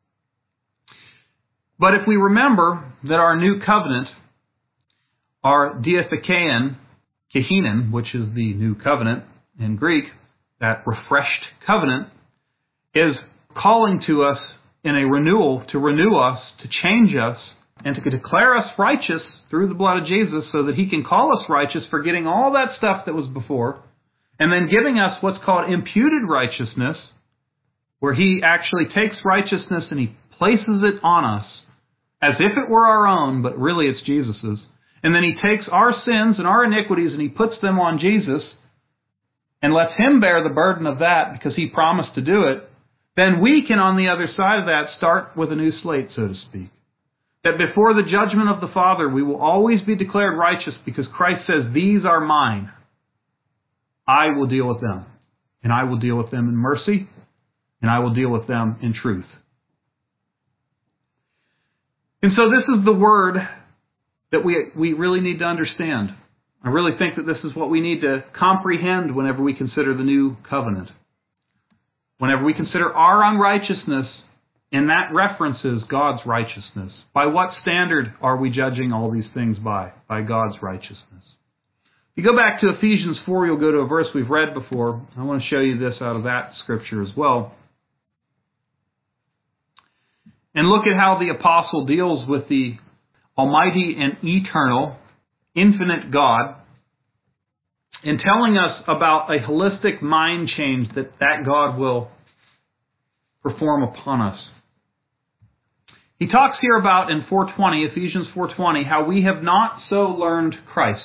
[SPEAKER 2] But if we remember that our new covenant, our diathekeion, Kehinan, which is the new covenant in Greek, that refreshed covenant, is calling to us in a renewal, to renew us, to change us, and to declare us righteous through the blood of Jesus so that He can call us righteous, forgetting all that stuff that was before, and then giving us what's called imputed righteousness, where He actually takes righteousness and He places it on us as if it were our own, but really it's Jesus's. And then He takes our sins and our iniquities and He puts them on Jesus and lets Him bear the burden of that because He promised to do it. Then we can, on the other side of that, start with a new slate, so to speak. That before the judgment of the Father, we will always be declared righteous because Christ says, these are mine. I will deal with them. And I will deal with them in mercy. And I will deal with them in truth. And so this is the word that we we really need to understand. I really think that this is what we need to comprehend whenever we consider the new covenant. Whenever we consider our unrighteousness, and that references God's righteousness. By what standard are we judging all these things by? By God's righteousness. If you go back to Ephesians four, you'll go to a verse we've read before. I want to show you this out of that scripture as well. And look at how the apostle deals with the Almighty and eternal, infinite God, in telling us about a holistic mind change that that God will perform upon us. He talks here about in four twenty, Ephesians four twenty, how we have not so learned Christ.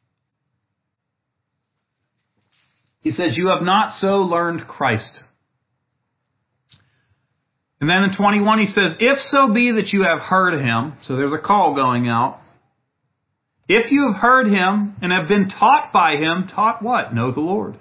[SPEAKER 2] He says, you have not so learned Christ. And then in twenty-one he says, if so be that you have heard Him, so there's a call going out. If you have heard Him and have been taught by Him, taught what? Know the Lord.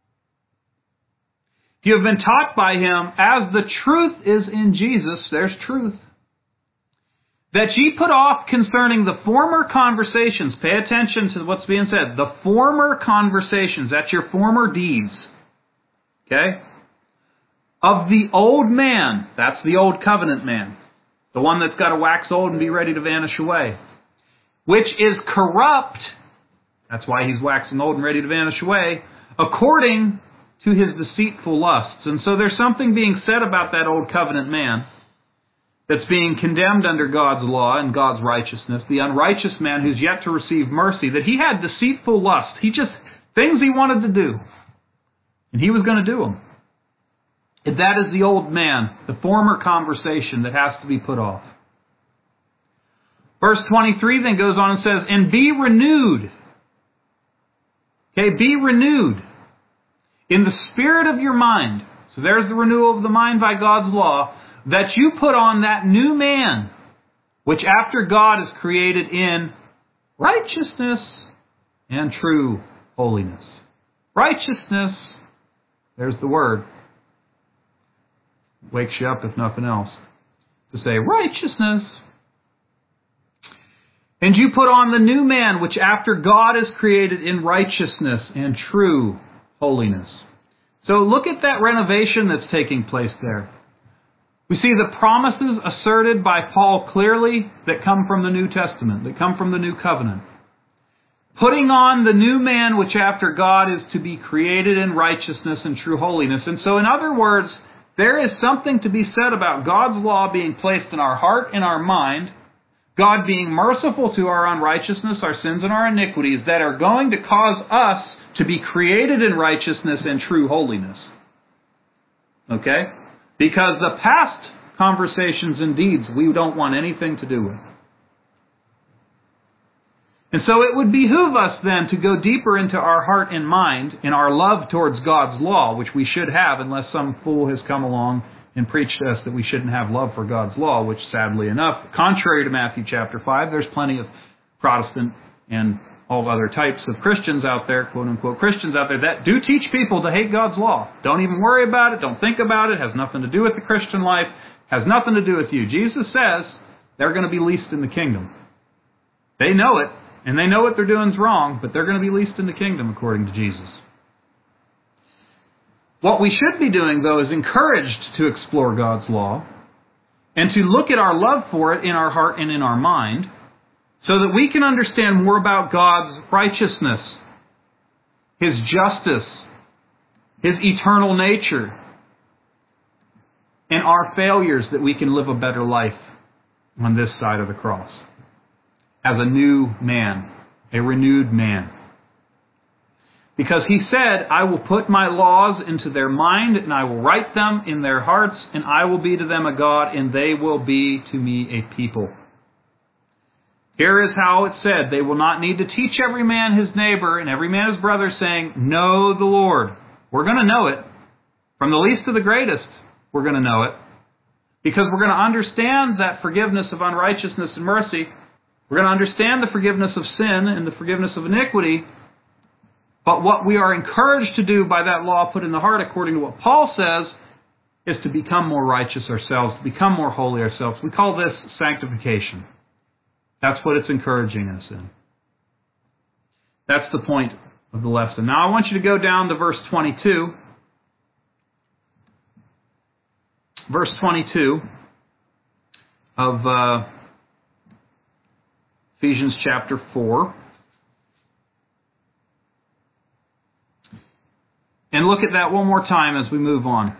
[SPEAKER 2] If you have been taught by Him, as the truth is in Jesus, there's truth. That ye put off concerning the former conversations, pay attention to what's being said, the former conversations, that's your former deeds. Okay? Of the old man, that's the old covenant man, the one that's got to wax old and be ready to vanish away, which is corrupt, that's why he's waxing old and ready to vanish away, according to his deceitful lusts. And so there's something being said about that old covenant man that's being condemned under God's law and God's righteousness, the unrighteous man who's yet to receive mercy, that he had deceitful lust. He just, things he wanted to do, and he was going to do them. And that is the old man, the former conversation that has to be put off. Verse twenty-three then goes on and says, and be renewed. Okay, be renewed in the spirit of your mind. So there's the renewal of the mind by God's law, that you put on that new man, which after God is created in righteousness and true holiness. Righteousness, there's the word. Wakes you up if nothing else. To say righteousness. And you put on the new man, which after God is created in righteousness and true holiness. So look at that renovation that's taking place there. We see the promises asserted by Paul clearly that come from the New Testament, that come from the New Covenant. Putting on the new man, which after God is to be created in righteousness and true holiness. And so in other words, There is something to be said about God's law being placed in our heart and our mind, God being merciful to our unrighteousness, our sins, and our iniquities that are going to cause us to be created in righteousness and true holiness. Okay? Because the past conversations and deeds we don't want anything to do with. And so it would behoove us then to go deeper into our heart and mind in our love towards God's law, which we should have unless some fool has come along and preached to us that we shouldn't have love for God's law, which sadly enough, contrary to Matthew chapter five, there's plenty of Protestant and all other types of Christians out there, quote-unquote Christians out there, that do teach people to hate God's law. Don't even worry about it. Don't think about it. Has nothing to do with the Christian life. Has nothing to do with you. Jesus says they're going to be least in the kingdom. They know it, and they know what they're doing is wrong, but they're going to be least in the kingdom, according to Jesus. What we should be doing, though, is encouraged to explore God's law and to look at our love for it in our heart and in our mind, so that we can understand more about God's righteousness, His justice, His eternal nature, and our failures, that we can live a better life on this side of the cross as a new man, a renewed man. Because He said, I will put my laws into their mind, and I will write them in their hearts, and I will be to them a God, and they will be to me a people. Here is how it said, they will not need to teach every man his neighbor and every man his brother, saying, know the Lord. We're going to know it. From the least to the greatest, we're going to know it. Because we're going to understand that forgiveness of unrighteousness and mercy. We're going to understand the forgiveness of sin and the forgiveness of iniquity. But what we are encouraged to do by that law put in the heart, according to what Paul says, is to become more righteous ourselves, to become more holy ourselves. We call this sanctification. That's what it's encouraging us in. That's the point of the lesson. Now I want you to go down to verse twenty-two. Verse twenty-two of uh, Ephesians chapter four. And look at that one more time as we move on.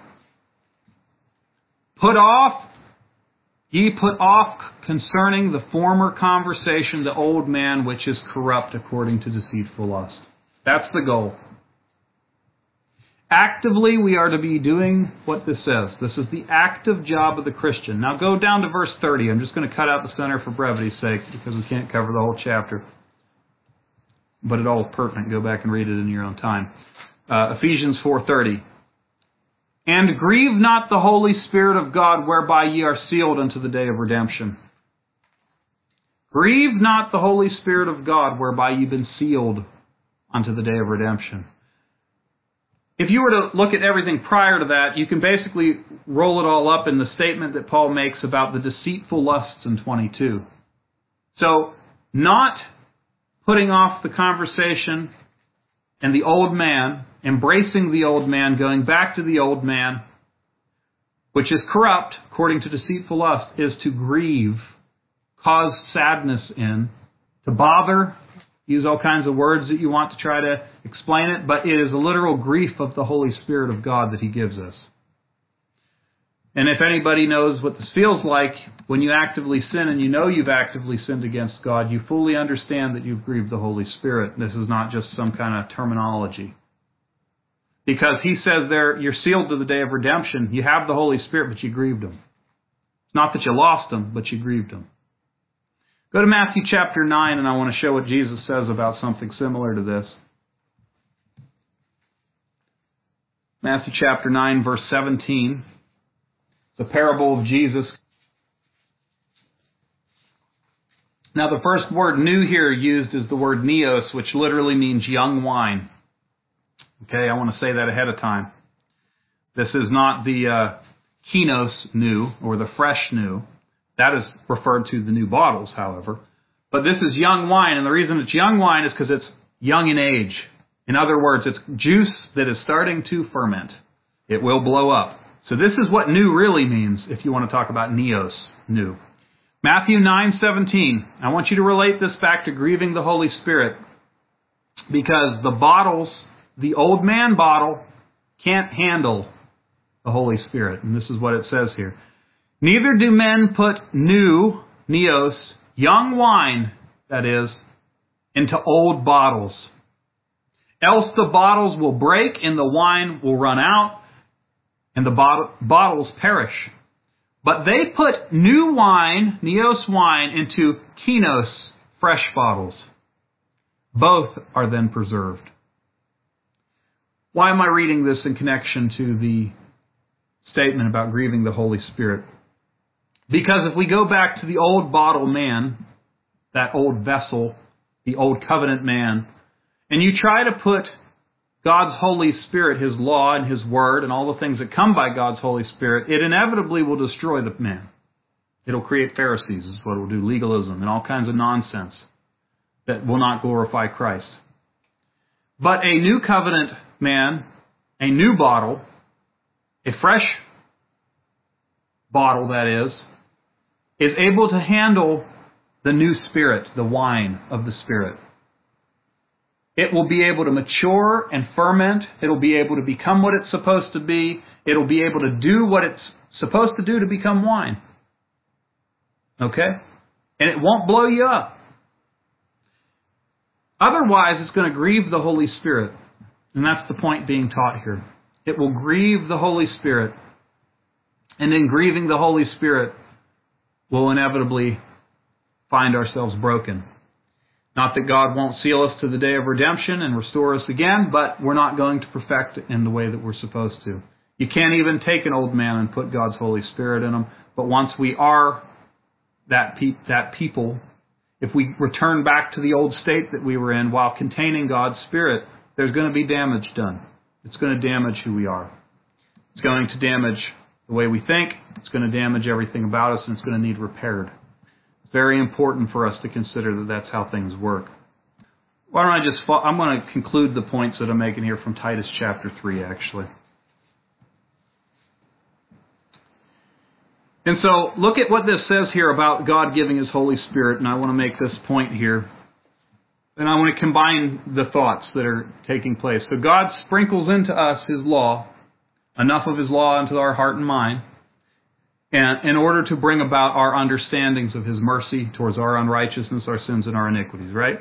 [SPEAKER 2] Put off, ye put off concerning the former conversation, the old man which is corrupt according to deceitful lust. That's the goal. Actively, we are to be doing what this says. This is the active job of the Christian. Now go down to verse thirty. I'm just going to cut out the center for brevity's sake because we can't cover the whole chapter. But it's all pertinent. Go back and read it in your own time. Uh, Ephesians four thirty. And grieve not the Holy Spirit of God, whereby ye are sealed unto the day of redemption. Grieve not the Holy Spirit of God, whereby you've been sealed unto the day of redemption. If you were to look at everything prior to that, you can basically roll it all up in the statement that Paul makes about the deceitful lusts in twenty-two. So, not putting off the conversation and the old man, embracing the old man, going back to the old man, which is corrupt, according to deceitful lust, is to grieve, cause sadness in, to bother, use all kinds of words that you want to try to explain it, but it is a literal grief of the Holy Spirit of God that He gives us. And if anybody knows what this feels like, when you actively sin and you know you've actively sinned against God, you fully understand that you've grieved the Holy Spirit. This is not just some kind of terminology. Because He says there, you're sealed to the day of redemption. You have the Holy Spirit, but you grieved Him. It's not that you lost Him, but you grieved Him. Go to Matthew chapter nine, and I want to show what Jesus says about something similar to this. Matthew chapter nine, verse seventeen. The parable of Jesus. Now the first word new here used is the word neos, which literally means young wine. Okay, I want to say that ahead of time. This is not the uh, Kinos new or the fresh new. That is referred to the new bottles, however. But this is young wine, and the reason it's young wine is because it's young in age. In other words, it's juice that is starting to ferment. It will blow up. So this is what new really means if you want to talk about neos, new. Matthew nine seventeen. I want you to relate this back to grieving the Holy Spirit, because the bottles, the old man bottle, can't handle the Holy Spirit. And this is what it says here. Neither do men put new, neos, young wine, that is, into old bottles. Else the bottles will break and the wine will run out and the bot- bottles perish. But they put new wine, neos wine, into kinos, fresh bottles. Both are then preserved. Why am I reading this in connection to the statement about grieving the Holy Spirit? Because if we go back to the old bottle man, that old vessel, the old covenant man, and you try to put God's Holy Spirit, His law and His word and all the things that come by God's Holy Spirit, it inevitably will destroy the man. It'll create Pharisees, is what it will do, legalism and all kinds of nonsense that will not glorify Christ. But a new covenant man, a new bottle, a fresh bottle that is, is able to handle the new Spirit, the wine of the Spirit. It will be able to mature and ferment. It'll be able to become what it's supposed to be. It'll be able to do what it's supposed to do to become wine. Okay? And it won't blow you up. Otherwise, it's going to grieve the Holy Spirit. And that's the point being taught here. It will grieve the Holy Spirit. And in grieving the Holy Spirit, we'll inevitably find ourselves broken. Not that God won't seal us to the day of redemption and restore us again, but we're not going to perfect it in the way that we're supposed to. You can't even take an old man and put God's Holy Spirit in him. But once we are that, pe- that people, if we return back to the old state that we were in while containing God's Spirit, there's going to be damage done. It's going to damage who we are. It's going to damage the way we think. It's going to damage everything about us, and it's going to need repaired. Very important for us to consider that that's how things work. Why don't I just, I'm going to conclude the points that I'm making here from Titus chapter three, actually. And so, look at what this says here about God giving His Holy Spirit, and I want to make this point here. And I want to combine the thoughts that are taking place. So God sprinkles into us His law, enough of His law into our heart and mind, and in order to bring about our understandings of His mercy towards our unrighteousness, our sins, and our iniquities, right?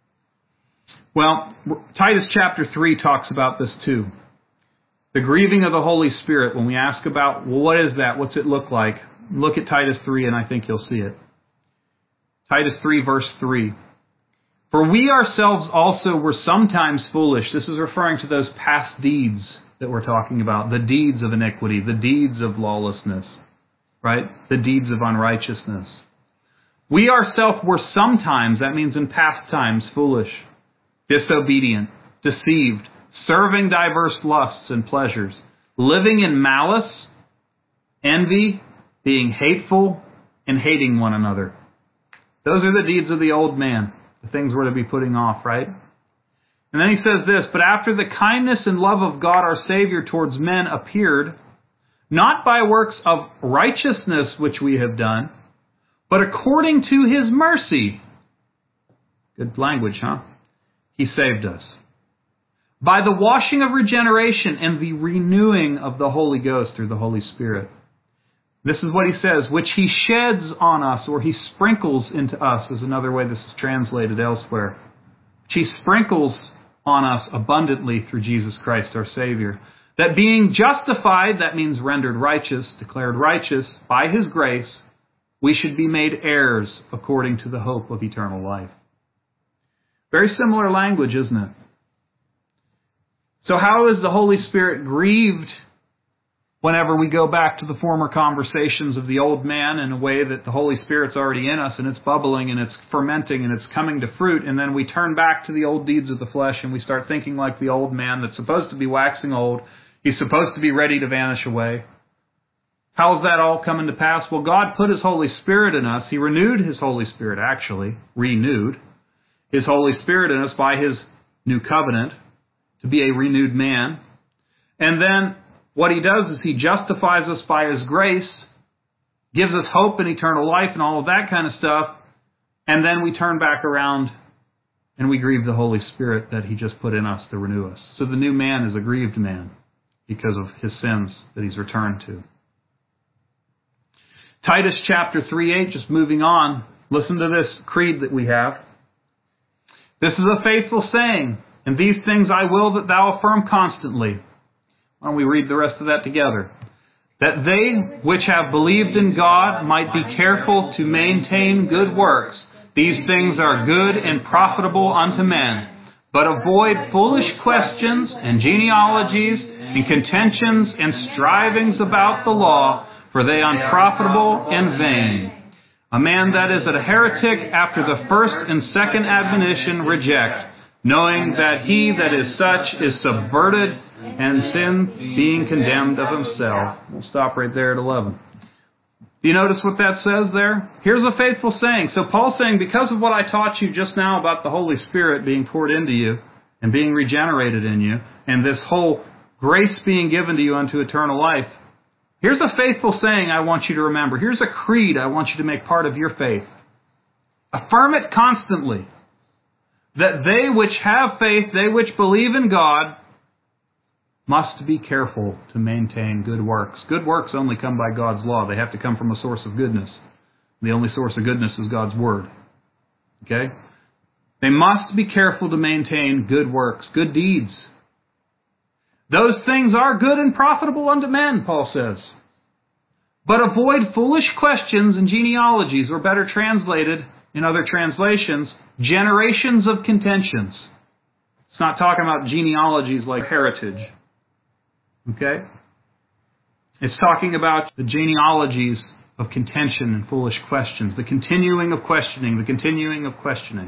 [SPEAKER 2] Well, Titus chapter three talks about this too. The grieving of the Holy Spirit, when we ask about, well, what is that? What's it look like? Look at Titus three and I think you'll see it. Titus three verse three. For we ourselves also were sometimes foolish. This is referring to those past deeds that we're talking about. The deeds of iniquity, the deeds of lawlessness. Right? The deeds of unrighteousness. We ourselves were sometimes, that means in past times, foolish, disobedient, deceived, serving diverse lusts and pleasures, living in malice, envy, being hateful, and hating one another. Those are the deeds of the old man, the things we're to be putting off, right? And then he says this, but after the kindness and love of God our Savior towards men appeared, not by works of righteousness which we have done, but according to His mercy. Good language, huh? He saved us. By the washing of regeneration and the renewing of the Holy Ghost through the Holy Spirit. This is what he says, which He sheds on us, or He sprinkles into us, is another way this is translated elsewhere. Which He sprinkles on us abundantly through Jesus Christ our Savior. That being justified, that means rendered righteous, declared righteous, by His grace, we should be made heirs according to the hope of eternal life. Very similar language, isn't it? So how is the Holy Spirit grieved whenever we go back to the former conversations of the old man in a way that the Holy Spirit's already in us and it's bubbling and it's fermenting and it's coming to fruit, and then we turn back to the old deeds of the flesh and we start thinking like the old man that's supposed to be waxing old. He's supposed to be ready to vanish away. How is that all coming to pass? Well, God put His Holy Spirit in us. He renewed His Holy Spirit, actually, renewed His Holy Spirit in us by His new covenant to be a renewed man. And then what He does is He justifies us by His grace, gives us hope in eternal life and all of that kind of stuff, and then we turn back around and we grieve the Holy Spirit that He just put in us to renew us. So the new man is a grieved man. because of his sins that he's returned to. Titus chapter three eight, just moving on. Listen to this creed that we have. This is a faithful saying, and these things I will that thou affirm constantly. Why don't we read the rest of that together? That they which have believed in God might be careful to maintain good works. These things are good and profitable unto men. But avoid foolish questions and genealogies and contentions and strivings about the law, for they unprofitable and vain. A man that is a heretic after the first and second admonition reject, knowing that he that is such is subverted and sin being condemned of himself. We'll stop right there at eleven. Do you notice what that says there? Here's a faithful saying. So Paul's saying, because of what I taught you just now about the Holy Spirit being poured into you and being regenerated in you, and this whole grace being given to you unto eternal life, here's a faithful saying I want you to remember. Here's a creed I want you to make part of your faith. Affirm it constantly. That they which have faith, they which believe in God, must be careful to maintain good works. Good works only come by God's law. They have to come from a source of goodness. The only source of goodness is God's Word. Okay? They must be careful to maintain good works, good deeds. Those things are good and profitable unto men, Paul says. But avoid foolish questions and genealogies, or better translated in other translations, generations of contentions. It's not talking about genealogies like heritage. Okay? It's talking about the genealogies of contention and foolish questions, the continuing of questioning, the continuing of questioning.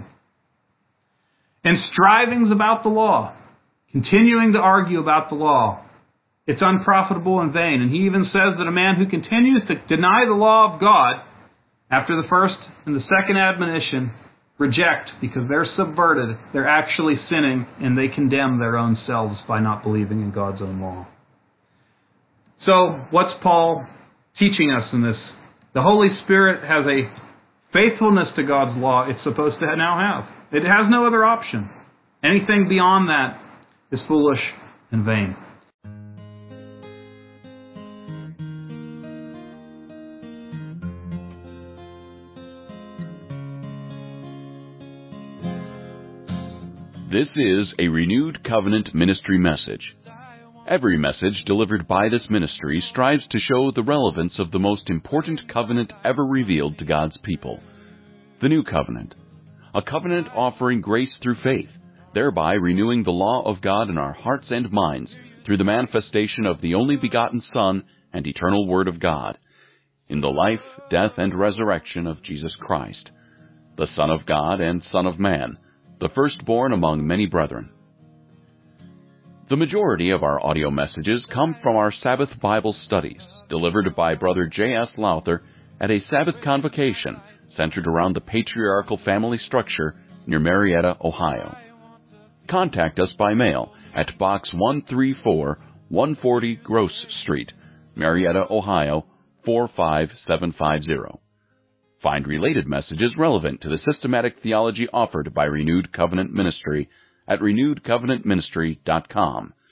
[SPEAKER 2] And strivings about the law, continuing to argue about the law. It's unprofitable and vain. And he even says that a man who continues to deny the law of God after the first and the second admonition reject because they're subverted, they're actually sinning, and they condemn their own selves by not believing in God's own law. So, what's Paul teaching us in this? The Holy Spirit has a faithfulness to God's law it's supposed to now have. It has no other option. Anything beyond that is foolish and vain.
[SPEAKER 3] This is a Renewed Covenant Ministry message. Every message delivered by this ministry strives to show the relevance of the most important covenant ever revealed to God's people, the New Covenant, a covenant offering grace through faith, thereby renewing the law of God in our hearts and minds through the manifestation of the only begotten Son and eternal Word of God, in the life, death, and resurrection of Jesus Christ, the Son of God and Son of Man, the firstborn among many brethren. The majority of our audio messages come from our Sabbath Bible studies, delivered by Brother J S Lowther at a Sabbath convocation centered around the patriarchal family structure near Marietta, Ohio. Contact us by mail at Box one three four, one forty Gross Street, Marietta, Ohio, four five seven five zero. Find related messages relevant to the systematic theology offered by Renewed Covenant Ministry at renewed covenant ministry dot com.